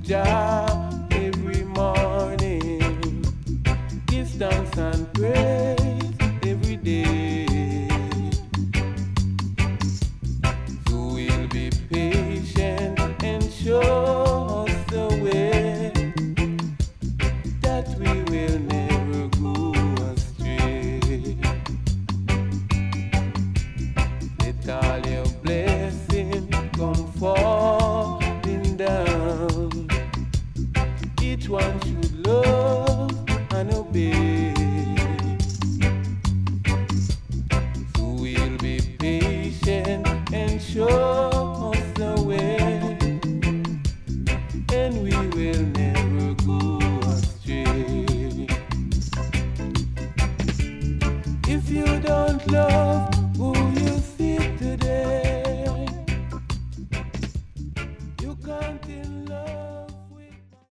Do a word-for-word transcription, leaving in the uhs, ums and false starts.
Jah every morning. Give thanks and praise every day. So we'll be patient and show us the way that we will never go astray. Let all your blessings come falling down. Each one should love and obey. So we'll be patient and show us the way, and we will never go astray. If you don't love